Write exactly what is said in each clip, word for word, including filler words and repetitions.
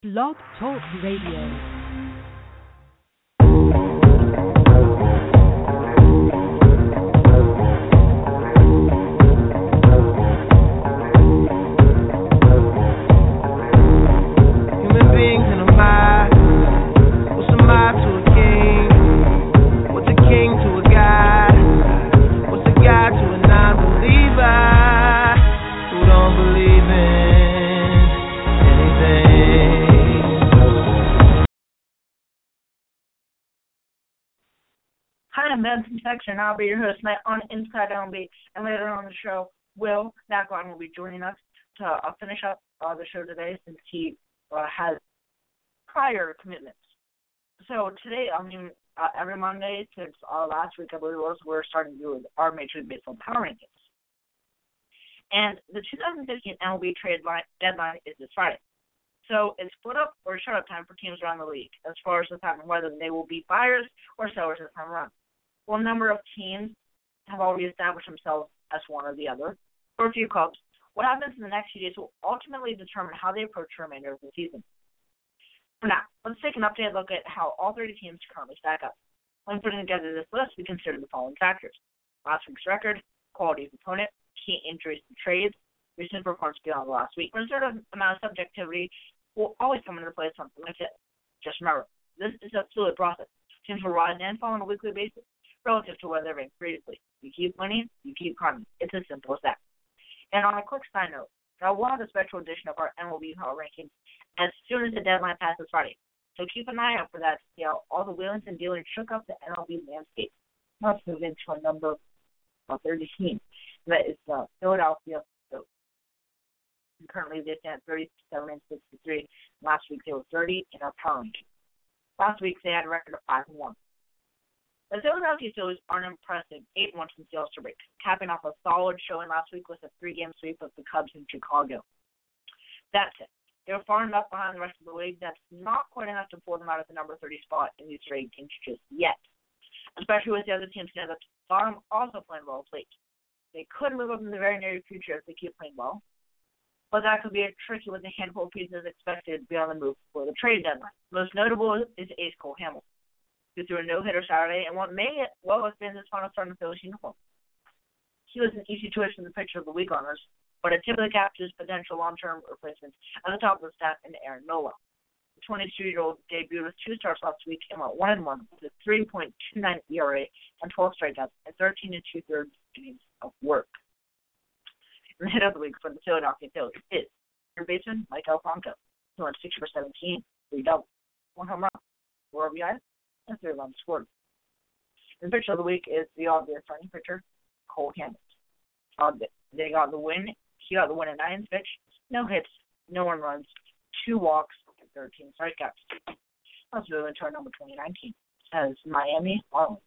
Blog Talk Radio. Hi, I'm Benson Texter, and I'll be your host tonight on Inside L M B. And later on the show, Will Naglon will be joining us to uh, finish up uh, the show today since he uh, has prior commitments. So today, I mean, uh, every Monday since uh, last week, I believe it was, we're starting to do our Major League Baseball Power Rankings. And the two thousand fifteen M L B trade line, deadline is this Friday. So it's split up or shut up time for teams around the league as far as deciding whether they will be buyers or sellers this time around. Well, a number of teams have already established themselves as one or the other. For a few clubs, what happens in the next few days will ultimately determine how they approach the remainder of the season. For now, let's take an updated look at how all thirty teams currently stack up. When putting together this list, we consider the following factors: last week's record, quality of opponent, key injuries and trades, recent performance beyond the last week. A certain amount of subjectivity will always come into play with something like this. Just remember, this is a fluid process. Teams will rise and fall on a weekly basis relative to where they're ranked previously. You keep winning, you keep climbing. It's as simple as that. And on a quick side note, now we'll have a special edition of our M L B Power Rankings as soon as the deadline passes Friday. So keep an eye out for that to see how all the wheelings and dealings shook up the M L B landscape. Now let's move into a number of thirty teams. That is the Philadelphia Phillies. And currently they stand at thirty-seven and sixty-three. Last week they were thirty in our power ranking. Last week they had a record of five and one. The Philadelphia Phillies are an impressive eight one since the All-Star break, capping off a solid showing last week with a three-game sweep of the Cubs in Chicago. That said, they were far enough behind the rest of the league that's not quite enough to pull them out of the number thirty spot in these rankings just yet, especially with the other teams at the bottom also playing well late. They could move up in the very near future if they keep playing well, but that could be a tricky with a handful of pieces expected to be on the move for the trade deadline. Most notable is ace Cole Hamels, who threw a no-hitter Saturday and what may well have been his final start in the Phillies uniform. He was an easy choice for the pitcher of the week honors, but it typically captures potential long-term replacements at the top of the staff in Aaron Nola. The twenty-two-year-old debuted with two starts last week and went one and one with a three point two nine E R A and twelve strikeouts and thirteen and two-thirds innings of work. And the hit of the week for the Philadelphia Phillies is third baseman Mike Alfonso, who went six for seventeen, three doubles, one home run, four R B Is, and three runs scored. The pitcher of the week is the obvious starting pitcher, Cole Hamels. Uh, they got the win. He got the win in nine pitch, no hits, no one runs, two walks, and thirteen strikeouts. Let's move into our number twenty-nine team as Miami Marlins.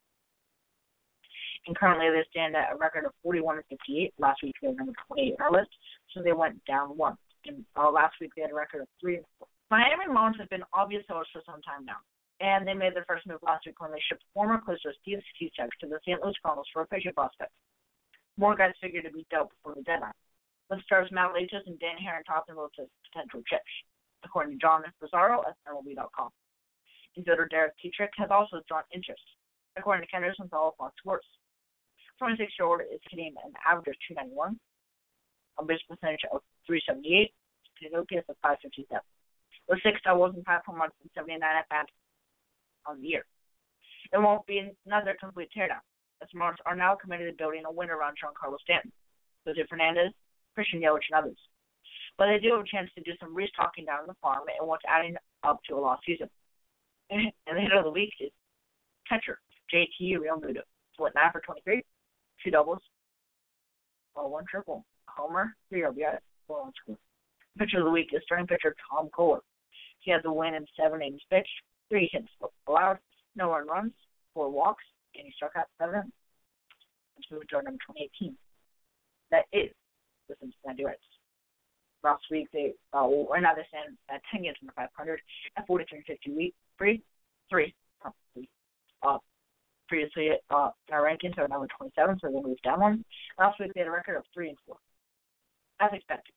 And currently they stand at a record of forty-one and fifty-eight. Last week they were number twenty-eight on our list, so they went down one. And uh, last week they had a record of three and four. Miami Marlins have been obvious sellers for some time now, and they made their first move last week when they shipped former closer Steve Cishek to the Saint Louis Cardinals for a pitching prospect. More guys figured to be dealt before the deadline. The stars Matt Latos and Dan Heron topped them both as potential chips, according to John Rosario at M L B dot com. Infielder Derek Dietrich has also drawn interest, according to Ken Rosenthal of Fox Sports. twenty-six-year-old is hitting an average of two ninety-one, a base percentage of three seventy-eight, and an O P S of five fifty-seven. With six doubles and five home runs and seventy-nine at-bats on the year. It won't be another complete teardown, as Marlins are now committed to building a win around Giancarlo Stanton, Jose Fernandez, Christian Yelich, and others. But they do have a chance to do some restocking down in the farm and what's adding up to a lost season. And the hit of the week is catcher J T Realmuto. So went nine for twenty-three, two doubles, or one triple, a homer, three R B Is, four runs scored. Pitcher of the week is starting pitcher Tom Kohler. He has a win in seven innings pitched, three hits allowed, no earned runs, four walks, and he struck out seven. Let's move to our number twenty-eight team. That is the Cincinnati Reds. Last week, they, uh, well, right now they stand at ten games under five hundred at forty-three and fifty-three, three, three, uh, previously uh, in our rankings are number twenty-seven, so they moved down one. Last week, they had a record of three and four. As expected,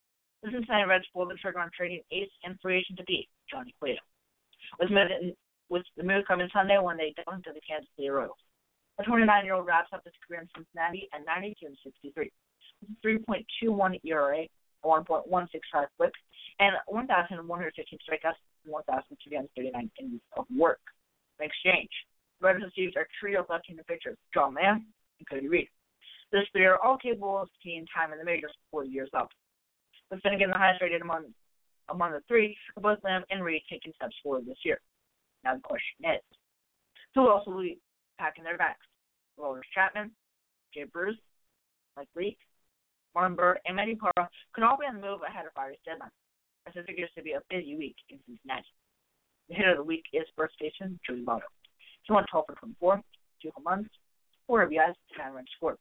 The Cincinnati Reds pulled the trigger on trading ace and free agent to be Johnny Cueto, with, with the move coming Sunday when they dunked to the Kansas City Royals. The twenty-nine-year-old wraps up his career in Cincinnati at ninety-two and sixty-three, with a three point two one E R A, a one point one six five whip, and one thousand one hundred fifteen strikeouts and one thousand three hundred thirty-nine innings of work. In exchange, the Reds received a trio of left-handed pitchers, John Lamb and Cody Reed. This three are all capable of seeing time in the majors before the year's up. With Finnegan the highest rated among among the three, both Lamb and Reed taking steps forward this year. Now the question is, who else will be packing their bags? Rollers Chapman, Jay Bruce, Mike Leake, Martin Bird, and Manny Parra could all be on the move ahead of Friday's deadline, as it figures to be a busy week in Cincinnati. The hitter of the week is first baseman Joey Votto. He went twelve for twenty-four, two home runs, four R B Is, and nine runs scored.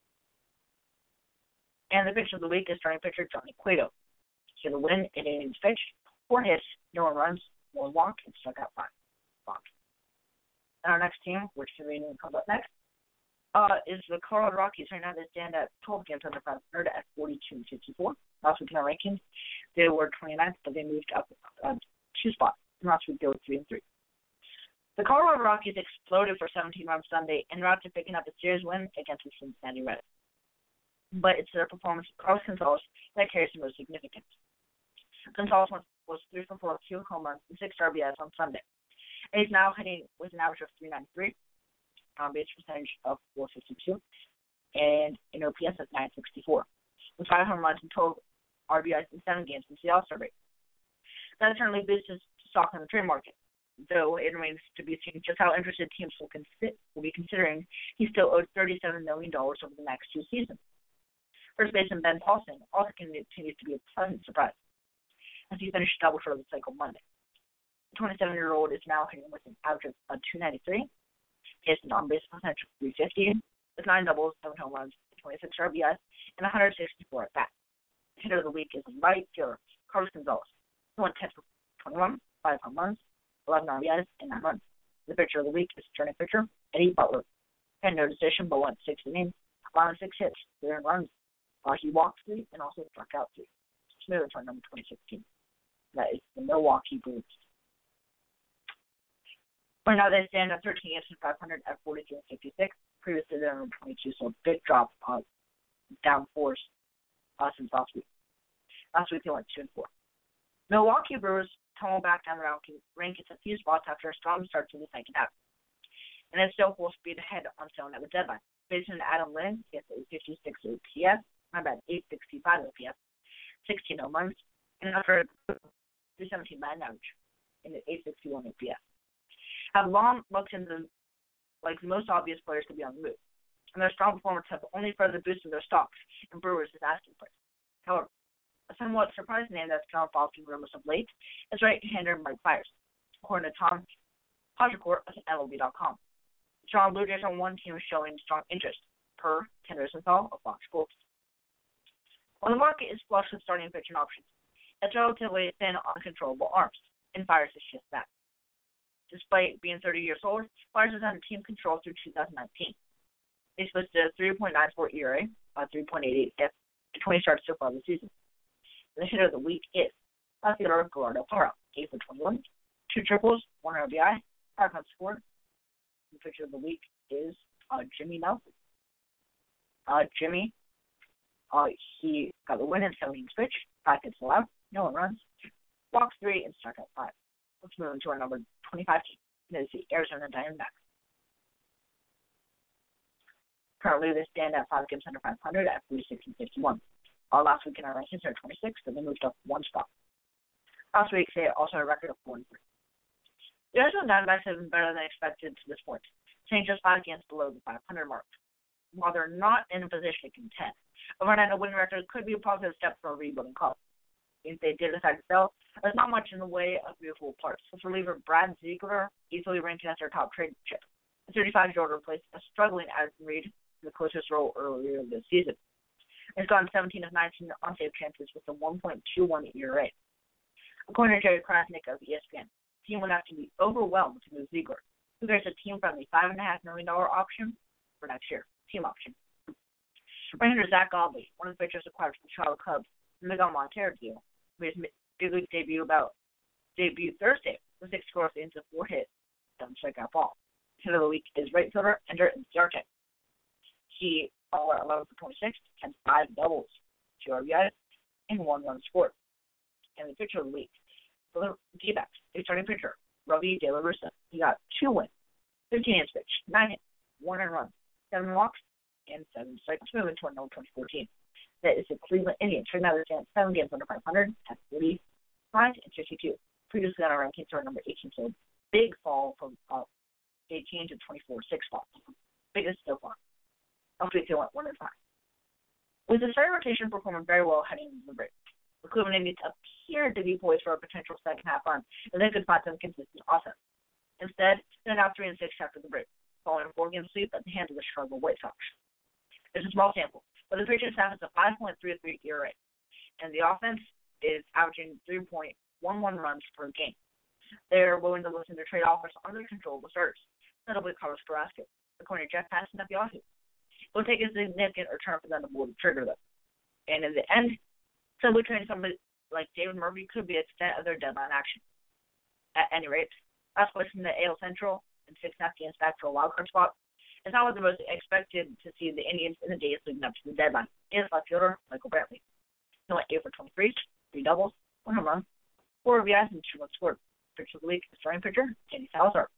And the pitcher of the week is starting pitcher Johnny Cueto. He had a win, eight innings pitched, four hits, no one runs, one walk, and struck out five. Walk. And our next team, which conveniently comes up next, uh, is the Colorado Rockies. Right now they stand at twelve games under five hundred at forty-two and fifty-four. Last week in our rankings, they were twenty-ninth, but they moved up uh, two spots. And last week they were three and three. The Colorado Rockies exploded for seventeen runs Sunday en route to picking up a series win against the Cincinnati Reds. But it's their performance of Carlos Gonzalez that carries the most significance. Gonzalez was three for four, two home runs, and six R B Is on Sunday. And he's now hitting with an average of three ninety-three, on base percentage of four fifty-two, and an O P S of nine sixty-four, with five home runs and twelve R B Is in seven games since the All-Star break. That certainly boosts his stock in the trade market, though it remains to be seen just how interested teams will, consi- will be considering he still owes thirty-seven million dollars over the next two seasons. First baseman Ben Paulson also continues to be a pleasant surprise, as he finished double short of the cycle Monday. The twenty-seven-year-old is now hitting with an average of two ninety-three. He has an on-base percentage of three fifty, with nine doubles, seven home runs, twenty-six R B Is, and one hundred sixty-four at bat. The hitter of the week is right fielder Carlos Gonzalez. He went ten for twenty-one, five home runs, eleven R B Is, and nine runs. The pitcher of the week is returning pitcher Eddie Butler. He had no decision but went six innings, allowing six hits, three runs. Uh, he walked three and also struck out three. Smooth for number twenty sixteen. That is the Milwaukee Brewers. Right now they stand at thirteen games and five hundred at forty-two and fifty-six. Previously they were number twenty-two, so a big drop, uh, down fours uh, since last week. Last week they went two and four. Milwaukee Brewers tumbled back down the rankings a few spots after a strong start to the second half, and it's still full speed ahead on sale at the deadline. Baseman Adam Lynn gets a fifty-six O P S, my bad, eight sixty-five O P S, sixteen home runs, and after three seventeen batting average, and an eight sixty-one O P S. Have long looked into like the most obvious players to be on the move, and their strong performance have only further boosted their stocks and Brewers' asking price. However, a somewhat surprising name that's gone following rumors of late is right-hander Mike Fiers, according to Tom Haudricourt of M L B dot com. Strong Blue Jays on one team is showing strong interest, per Ken Rosenthal of Fox Sports. While the market is flush with starting pitching options, it's relatively thin on controllable arms, and Fiers is just that. Despite being thirty years old, Fiers has had team control through two thousand nineteen. He's posted a three point nine four E R A, a three point eight eight F, and twenty starts so far this season. The hitter of the week is outfielder Gerardo Parra, eight for twenty-one, two triples, one R B I, five runs scored. The pitcher of the week is uh, Jimmy Nelson. Uh, Jimmy, uh, he got the win in seven innings pitch, five hits allowed, no one runs, walks three, and struck out five. Let's move into our number twenty-five team. That is the Arizona Diamondbacks. Currently, they stand at five games under five hundred at forty-six and fifty-one. Uh, last week in our rankings, they were twenty-six, so they moved up one spot. Last week, they also had a record of four and three. The Arizona Diamondbacks have been better than expected to this point, staying just five games below the five hundred mark. While they're not in a position to contend, a run at a winning record could be a positive step for a rebuilding club. If they did decide to sell, there's not much in the way of beautiful parts. With reliever Brad Ziegler easily ranking as their top trade chip. The thirty-five-year-old replaced a struggling Addison Reed in the closest role earlier this season. He's gone seventeen of nineteen on-save chances with a one point two one E R A. According to Jerry Krasnick of E S P N, the team would have to be overwhelmed to move Ziegler, who gets a team-friendly five point five million dollars option for next year. Team option. Right-hander Zach Godley, one of the pitchers acquired from the Chicago Cubs, Miguel Montero deal made his big league debut about debut Thursday with six scored innings and four hits, seven strikeout ball. Hit of the week is right fielder Ender Inciarte. He went eleven for twenty-six, had five doubles, two R B Is, and one run scored. And the pitcher of the week for the D-backs, the starting pitcher, Ravi De La Russa. He got two wins, fifteen innings pitched, nine hits, one earned run, seven walks, and seven strikeouts. Moving to twenty fourteen. That is the Cleveland Indians. Right now they're standing seven games under five hundred at forty-five and fifty-two. Previously on our rankings, are number eighteen, so big fall from uh, eighteen to twenty-four, six falls. Biggest so far. Last week they went one and five. With the starting rotation performing very well heading into the break, the Cleveland Indians appeared to be poised for a potential second half run, and they could find some consistent offense. Instead, they're now three and six after the break, following a four-game sweep at the hands of the Chicago White Sox. It's a small sample, but the pitching staff has a five point three three E R A, and the offense is averaging three point one one runs per game. They're willing to listen to trade offers under the control of the starters, notably Carlos Carrasco, according to Jeff Passan at Yahoo. It will take a significant return for them to pull the trigger, though. And in the end, simply trading somebody like David Murphy could be the extent of their deadline action. At any rate, last place in the A L Central and six and a half games back for a wild card spot. It's not what the most expected to see the Indians in the days leading up to the deadline. It is left fielder Michael Brantley. He went eight for twenty-three, three doubles, one home run, four R B Is, and two runs scored. Pitcher of the week, the starting pitcher, Danny Salazar.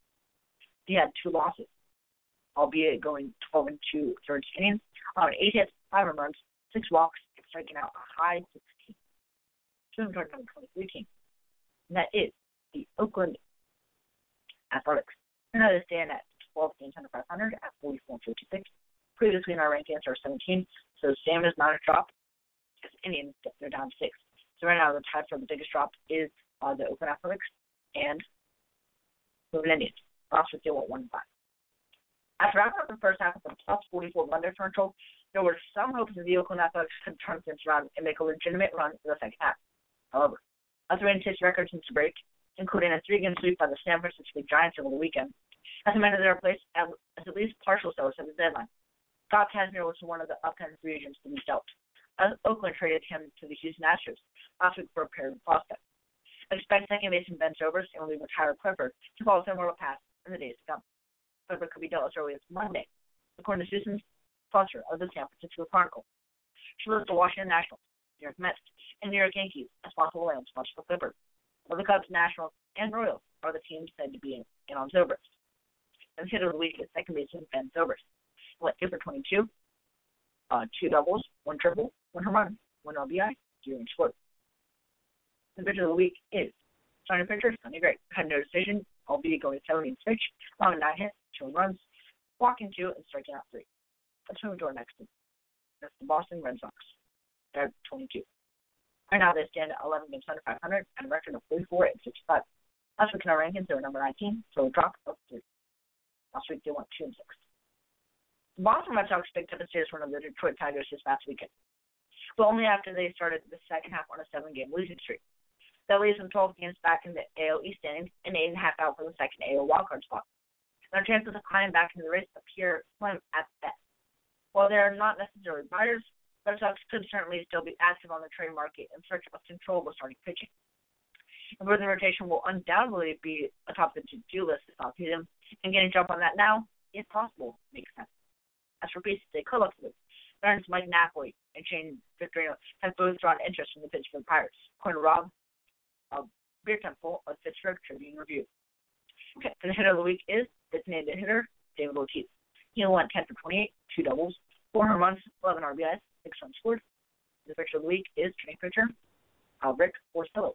He had two losses, albeit going twelve and two thirds innings, on eight hits, five home runs, six walks, and striking out a high sixteen. two hundred twenty-three team. And that is the Oakland Athletics. And that is stand at twelve games under five hundred at forty-four and fifty-six. Previously in our rankings are seventeen, so Sam is not a drop because Indians, they're down six. So right now the tie for the biggest drop is uh, the Oakland Athletics and Cleveland Indians. Last week they went one and five. After wrapping up the first half of the plus forty-four run differential, there were some hopes that the Oakland Athletics could turn things around and make a legitimate run in the second half. However, a three and six record since the break, including a three-game sweep by the San Francisco Giants over the weekend, has cemented their place as at least partial sellers at the deadline. Scott Kazmir was one of the upcoming free agents to be dealt, as Oakland traded him to the Houston Astros last week for a pair of prospects. Expect second baseman Ben Sobers and reliever Tyler Clifford to follow similar path in the days to come. Clifford could be dealt as early as Monday, according to Susan Foster of the San Francisco Chronicle. She lists the Washington Nationals, New York Mets, and New York Yankees as possible lands much for Clifford. While the Cubs, Nationals, and Royals are the teams said to be in, in on Sobers. And the hit of the week is second baseman Ben Sobers. He went two for twenty-two, uh, two doubles, one triple, one home run, one R B I, zero and scored. The pitcher of the week is starting pitcher Sonny Gray. Had no decision, albeit going seventeen pitch, allowing nine hits, two runs, walking two, and striking out three. Let's move to our next team. That's the Boston Red Sox. They're twenty-two. Right now they stand at eleven games under five hundred and a record of forty-four and sixty-five. Last week in our rankings they were number nineteen, so a drop of three. Last week they went two and six. The Boston Red Sox picked up a serious run of the Detroit Tigers this past weekend, but only after they started the second half on a seven-game losing streak. That leaves them twelve games back in the A L East standings and eight and a half out for the second A L wildcard spot. Their chances of climbing back into the race appear slim at best. While they are not necessarily buyers, Red Sox could certainly still be active on the trade market in search of controllable starting pitching. Improving rotation will undoubtedly be atop the to-do list this offseason, and getting jump on that now, if possible, makes sense. As for pieces they could look to, veterans Mike Napoli and Shane Victorino have both drawn interest in the Pittsburgh Pirates, according to Rob uh, Beer Temple of Pittsburgh Tribune Review. Okay, the hitter of the week is designated hitter David Ortiz. He went ten for twenty-eight, two doubles, four home runs, eleven R B Is, six runs scored. The pitcher of the week is training pitcher Albrecht Porcello.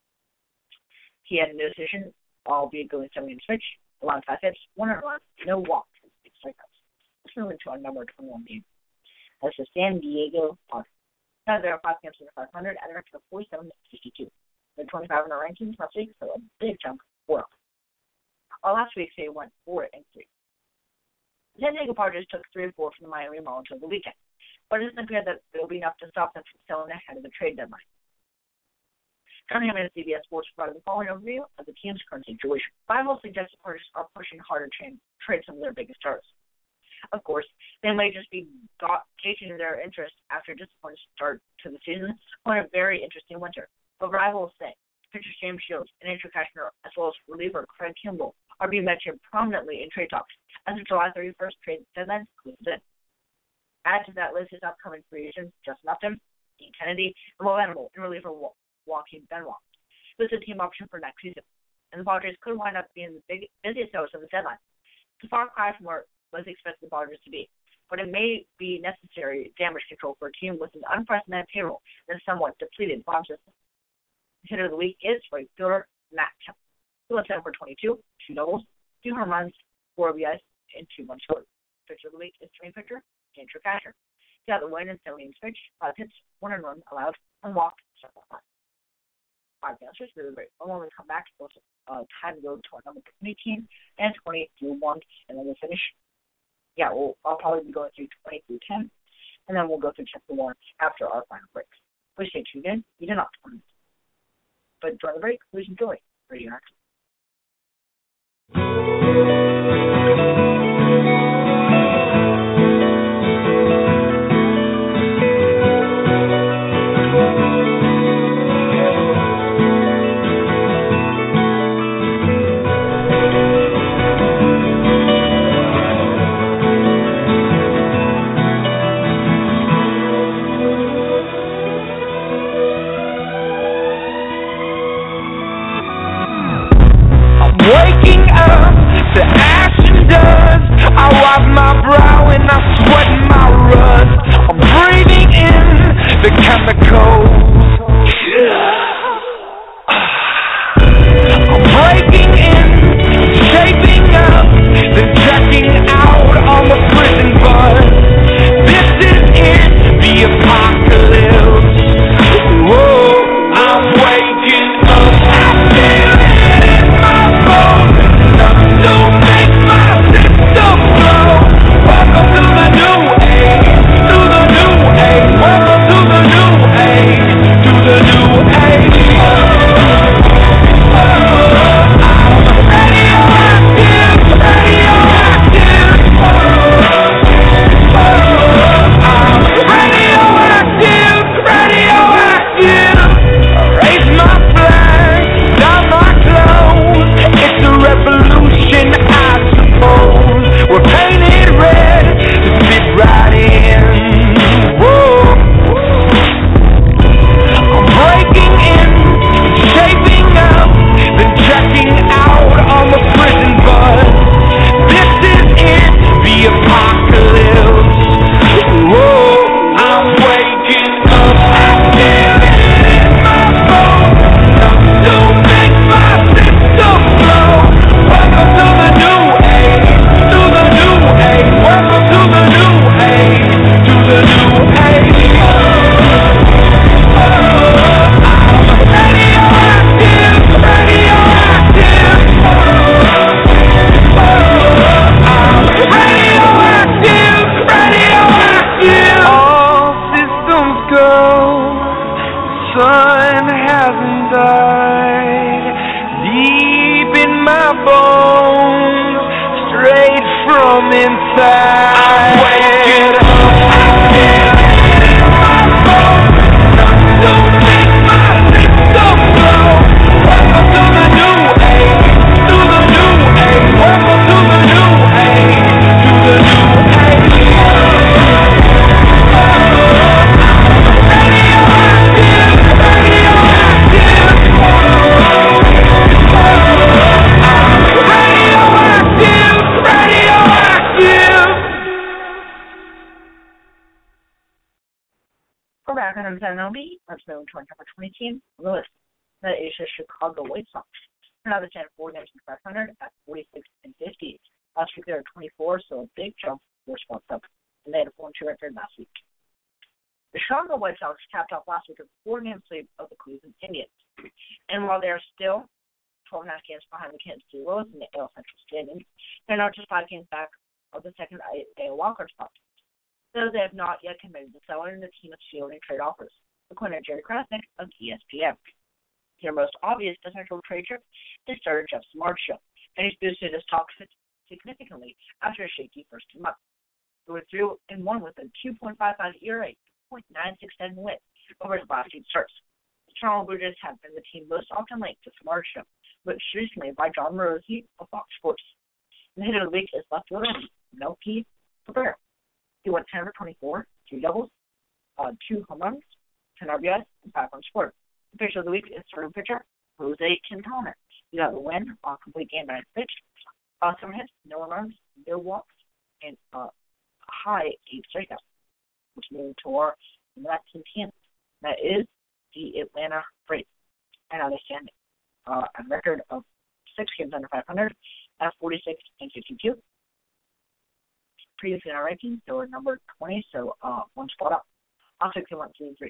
He had no decision, albeit going seven games pitch, allowed five hits, one run, no walks, and six strikeouts. Let's move into our number twenty-one game. That's the San Diego Padres. Now there are five games under five hundred at a record of forty-seven and fifty-two. They're twenty-five in the rankings last week, so a big chunk, four up. Well, last week they went four and three. The San Diego Padres took three and four from the Miami Marlins over the weekend, but it doesn't appear that it will be enough to stop them from selling ahead of the trade deadline. John Hammond at C B S Sports provided the following overview of the team's current situation. Bible suggests the Padres are pushing harder to trade some of their biggest stars. Of course, they may just be got, gauging their interest after a disappointing start to the season or a very interesting winter. But rivals say pitcher James Shields and Andrew Cashner, as well as reliever Craig Kimball, are being mentioned prominently in trade talks as the July thirty-first trade deadline closes in. Add to that list is upcoming free agents Justin Upton, Dean Kennedy, and Will Animal, and reliever Joaquin Benoit. This is a team option for next season, and the Padres could wind up being the big, busiest host of the deadline. It's a far cry from where was expected the Padres to be, but it may be necessary damage control for a team with an unprecedented payroll and a somewhat depleted farm system. The hitter of the week is right fielder Matt Kemp. He went seven for twenty-two, two doubles, two home runs, four R B Is, and two runs scored. Pitcher of the week is starting pitcher Andrew Cashner. He got the win in seven innings pitched, five hits, one run allowed, and walked several times. Five answers, really great. And when we come back, we'll uh, time go to our number twenty team and twenty through one, and then we'll finish. Yeah, we'll, I'll probably be going through twenty through ten, and then we'll go through chapter one after our final break. Please stay tuned in. You did not turn. But during the break, please enjoy Radio Action. Waking up to ash and dust, I wipe my brow and I sweat my rust. I'm breathing in the chemicals. I'm breaking in, shaping up, then checking out on the prison bus. This is it, the apocalypse. Whoa, I'm waking up, I feel it in my bones. Enough to make my system blow. Welcome to the new age, to the new age. Welcome to the new age, to the new age. twenty team on the list. That is the Chicago White Sox. Now the ten four games in five hundred at forty-six and fifty. Last week they were twenty-four, so a big jump, four spots up, and they had a four and two record last week. The Chicago White Sox capped off last week with a four-game sweep of the Cleveland Indians. And while they are still twelve and a half games behind the Kansas City Royals in the A L Central standings, they're now just five games back of the second A L wildcard spot. Though they have not yet committed to selling the team of fielding trade offers, according to Jerry Krasnick of E S P N. Their most obvious potential trade trip is starter Jeff Samardzija, and he's boosted his stock significantly after a shaky first two months. They were three and one with a two point five five E R A, point nine six seven win over his last eight starts. The Toronto Blue Jays have been the team most often linked to Samar Show, which recently by John Morosi of Fox Sports. And the hitter of the week is left fielder Melky Cabrera. He went ten for twenty-four, two doubles, uh, two home runs, ten R B Is, and five runs scored. The pitcher of the week is starting pitcher Jose Quintana. He got the win on complete game nine pitch, uh, seven hits, no runs, no walks, and uh, high eight strikeouts, which moved to our next team. That is the Atlanta Braves. And now they stand uh, a record of six games under five hundred at forty-six and fifty-two. Previously in our rankings, they were number twenty, so uh, one spot up. I'll take them one, two, and three.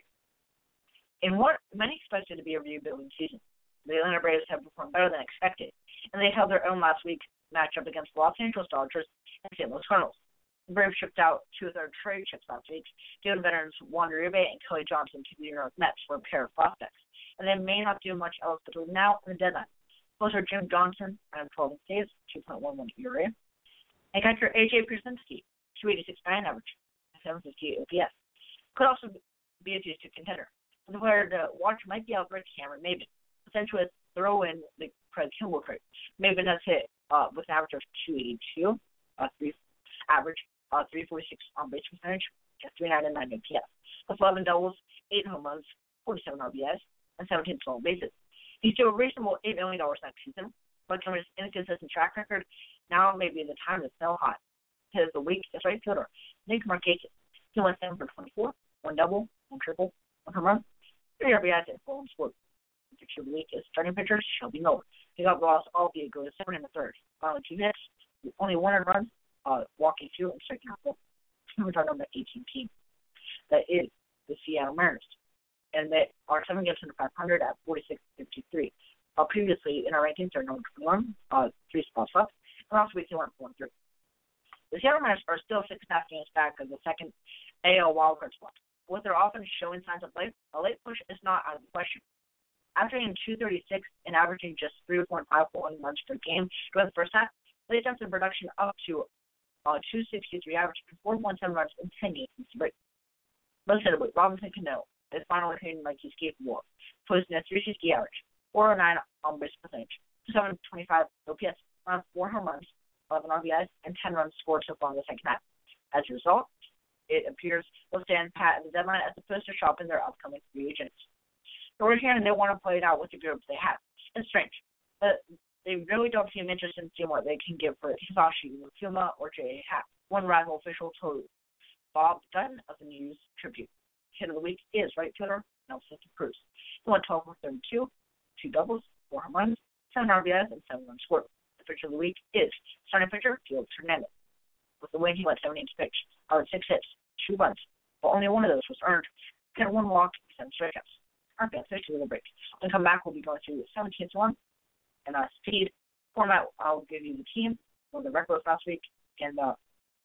In what many expected to be a rebuilding season, the Atlanta Braves have performed better than expected, and they held their own last week's matchup against the Los Angeles Dodgers and Saint Louis Cardinals. The Braves shipped out two of their trade chips last week, giving veterans Wander Uribe and Kelly Johnson to the New York Mets for a pair of prospects, and they may not do much else between now and the deadline. Those are Jim Johnson, and twelve saves, two point one one E R A, and catcher A J Pierzynski, two eighty-six batting average, seven fifty O P S. Could also be a two-two contender. The player to watch might be Albert Cameron Maven, essentially a throw-in the Craig Kimball trade. Maven has hit uh, with an average of two eighty-two, uh, three average, uh, three forty-six on base percentage, three ninety-nine O P S. With eleven doubles, eight home runs, forty-seven R B Is, and seventeen stolen bases. He's due a reasonable eight million dollars next season, but given his inconsistent track record, now may be the time to sell high. His the week is right fielder Nick Markakis. He went seven for twenty-four, one double, one triple, one home run, three R B Is, and four runs scored. The pitcher of the week is starting pitcher Shelby Miller. He got lost all the go to seven in the third. Finally two hits, only one run, uh, walking two and striking out four. We're talking about the eighteen team. That is the Seattle Mariners. And they are seven games under five hundred at forty-six fifty-three. Uh, previously in our rankings, they're number twenty-one, uh, three spots left. And last week they went four and three. The Seattle Mariners are still six and a half games back of the second A L wildcard spot. With their offense showing signs of life, a late push is not out of the question. Averaging two thirty-six and averaging just three point five one runs per game during the first half, they attempted production up to uh, two sixty-three, averaging four point one seven runs in ten games since the break. Most notably, Robinson Cano is finally feeling like he's capable of, posting a three sixty average, four oh nine on base percentage, seven twenty-five O P S, around four home runs, eleven R B Is, and ten runs scored so far in the second half. As a result, it appears they'll stand pat at the deadline as opposed to shopping their upcoming free agents. The Warriors they want to play it out with the groups they have. It's strange, but they really don't seem interested in seeing what they can give for Hisashi Mukuma or J A. Happ. One rival official told Bob Dunn of the News Tribune. Hit of the week is right fielder Nelson Cruz. He went twelve for thirty-two, two doubles, four home runs, seven R B Is, and seven runs scored. The pitcher of the week is starting pitcher Felix Hernandez. With the win, he went seven innings pitched, allowed six hits, two runs, but only one of those was earned. He had one walk and seven strikeouts. Aren't bad, especially with a break. When we come back, we'll be going through seventeen to one and uh, speed format. I'll give you the team, or the record last week, and uh,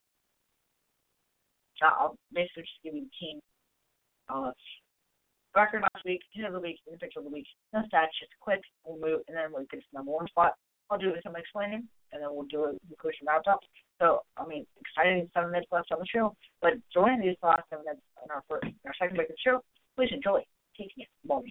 I'll basically just give you the team. Uh, record last week, hit of the week, and the pitcher of the week. No stats, just quick. We'll move, and then we'll get to the number one spot. I'll do some explaining, and then we'll do a conclusion roundup. So, I mean, exciting seven minutes left on the show. But join these last seven minutes in our first, our second break of the show. Please enjoy. Taking it. Ball.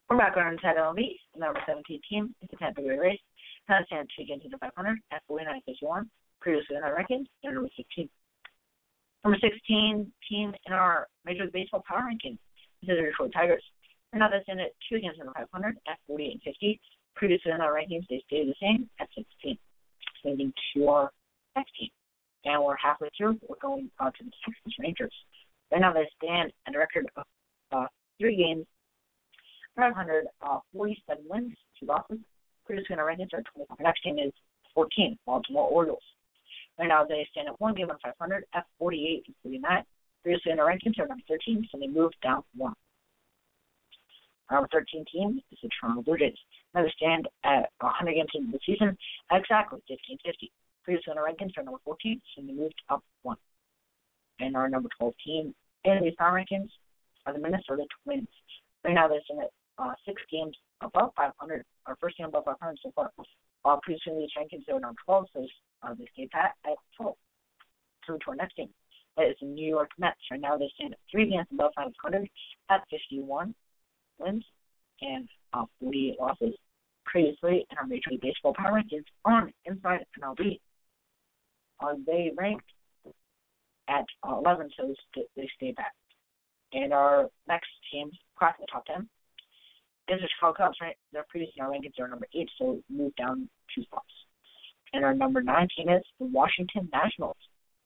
We're back on Inside L M B. The number seventeen team is the Tampa Bay Rays. Now stand two games into five hundred at forty-nine fifty-one. Previously in our rankings, they're number sixteen. Number sixteen team in our Major League Baseball power rankings is the Detroit Tigers. And now they stand at two games into five hundred at forty-eight fifty. Previously in our rankings, they stayed the same at sixteen. Moving to our next team. And we're halfway through. We're going on to the Texas Rangers. Right now they stand at a record of uh, three games, five hundred forty-seven wins, two losses. Previously in our rankings are twenty-five. Our next team is fourteen, Baltimore Orioles. Right now they stand at one game on five hundred at forty-eight and forty-nine. Previously in our rankings are number thirteen, so they moved down one. Our number thirteen team is the Toronto Blue Jays. Now they stand at one hundred games into the season at exactly fifteen fifty. Previously in our rankings are number fourteen, so they moved up one. And our number twelve team in these power rankings are the Minnesota Twins. Right now they stand at uh, six games above five hundred. Our first game above five hundred so far. Uh, previously in these rankings they were number twelve, so uh, they stayed pat at twelve. So to our next team. That is the New York Mets. Right now they stand at three games above five hundred at fifty-one wins and uh, forty-eight losses. Previously in our Major League Baseball power rankings on Inside M L B, uh, they ranked at uh, eleven, so they, they stay back. And our next team, cracking the top ten, is the Chicago Cubs. Right, their previous in our rankings are number eight, so moved down two spots. And our number nine team is the Washington Nationals.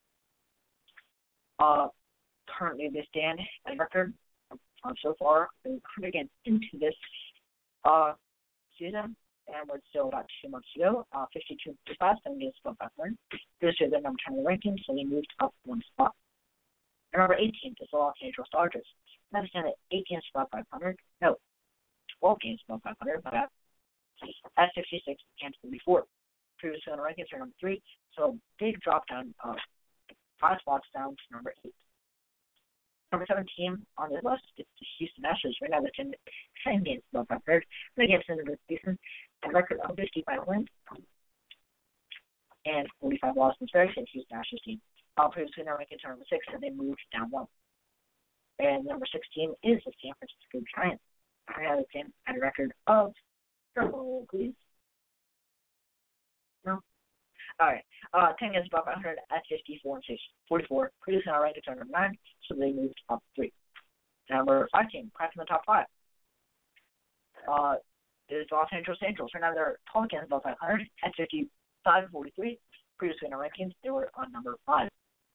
Uh, currently they stand at a record uh, so far. They're one hundred games into this uh, season, and we're still about two months to go. Uh, fifty-two fifty-five, seven games above five hundred. This year they're number ten in the rankings, so they moved up one spot. And number eighteen is the Los Angeles Dodgers. Now they stand at eight games above five hundred. No, twelve games above five hundred, but at, at sixty-six and forty-four. Previously on the rankings are number three, so big drop down, uh, five spots down to number eight. Number seven team on this list is the Houston Astros. Right now they're ten games above five hundred. Three games into the season, a record of fifty-five wins and forty-five losses. Very safe Houston Astros team. Uh, previously in our rankings are number six, and they moved down one. And number six team is the San Francisco Giants. Right now the team had a record of, oh, please. No. All right. Uh, ten games above five hundred at fifty-four and forty-four. Previously in our rankings are number nine, so they moved up three. Number five team, cracking the top five. Uh, is Los Angeles Angels. Right now they're twelve games above five hundred at fifty-five and forty-three. Previously in our rankings, they were on number five.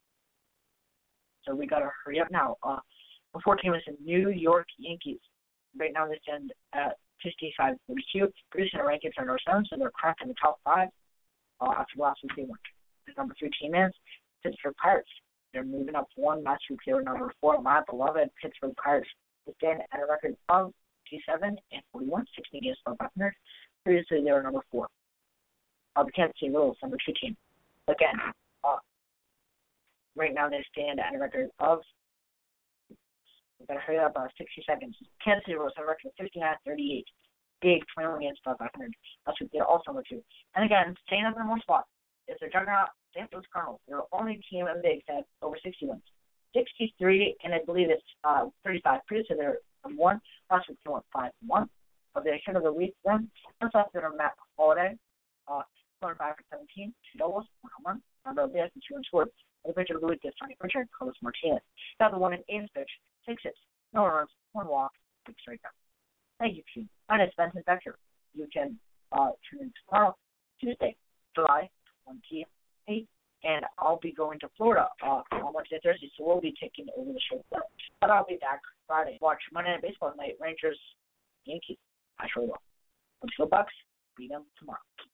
So we gotta hurry up now. Uh, the fourth team is the New York Yankees. Right now they stand at fifty-five and forty-two. Previously in our rankings are number seven, so they're cracking the top five. Uh, after the last week they won. The number three team is Pittsburgh Pirates. They're moving up one. Last week they were number four. My beloved Pittsburgh Pirates. They stand at a record of fifty-seven and forty-one, sixteen games above five hundred. Previously they were number four. Uh, the Kansas City Royals, number two team. Again, uh, right now they stand at a record of, we've got to hurry up, uh, sixty seconds. Kansas City Royals have a record of fifty-nine thirty-eight. Big, twenty-one games above five hundred. That's what they're also number two. And again, staying up in one spot is their juggernaut, Saint Louis Cardinals. They're the only team in the big that have over sixty wins. sixty-three, and I believe it's uh, thirty-five. Previously, they're number one. Last week, they went five and one. Of their hit of the week, then, that's after Matt Holiday. Uh, five for seventeen, two doubles, one home run. Number of this, and two unscored. The pitcher of the week is Tony Pritchard, Carlos Martinez. Got the one in eighth pitch, six hits, no runs, one walk, six strikeouts. Thank you, team. My name is Benson Becker. You can uh, tune in tomorrow, Tuesday, July twenty-eighth, and I'll be going to Florida uh, on Wednesday, Thursday, so we'll be taking over the show. But I'll be back Friday. Watch Monday Night Baseball tonight, Rangers, Yankees. I sure will. Let's go Bucks. Beat them tomorrow.